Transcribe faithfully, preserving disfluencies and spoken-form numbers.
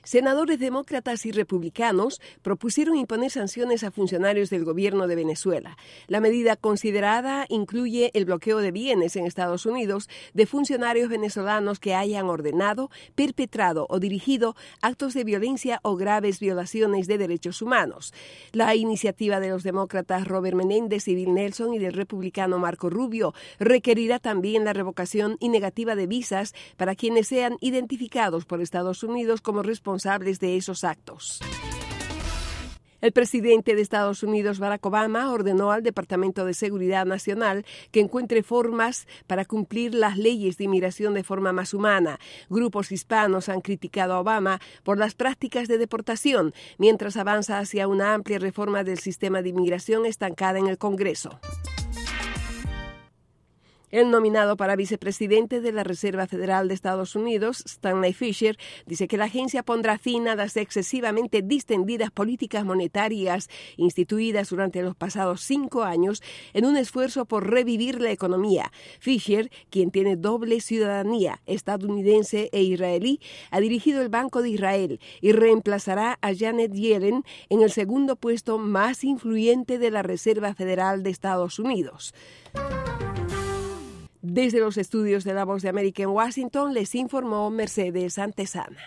Senadores demócratas y republicanos propusieron imponer sanciones a funcionarios del gobierno de Venezuela. La medida considerada incluye el bloqueo de bienes en Estados Unidos de funcionarios venezolanos que hayan ordenado, perpetrado o dirigido actos de violencia o graves violaciones de derechos humanos. La iniciativa de los demócratas Robert Menéndez y Bill Nelson y del republicano Marco Rubio requerirá también la revocación y negativa de visas para quienes sean identificados por Estados Unidos como responsables responsables de esos actos. El presidente de Estados Unidos, Barack Obama, ordenó al Departamento de Seguridad Nacional que encuentre formas para cumplir las leyes de inmigración de forma más humana. Grupos hispanos han criticado a Obama por las prácticas de deportación, mientras avanza hacia una amplia reforma del sistema de inmigración estancada en el Congreso. El nominado para vicepresidente de la Reserva Federal de Estados Unidos, Stanley Fischer, dice que la agencia pondrá fin a las excesivamente distendidas políticas monetarias instituidas durante los pasados cinco años en un esfuerzo por revivir la economía. Fischer, quien tiene doble ciudadanía estadounidense e israelí, ha dirigido el Banco de Israel y reemplazará a Janet Yellen en el segundo puesto más influyente de la Reserva Federal de Estados Unidos. Desde los estudios de La Voz de América en Washington, les informó Mercedes Antezana.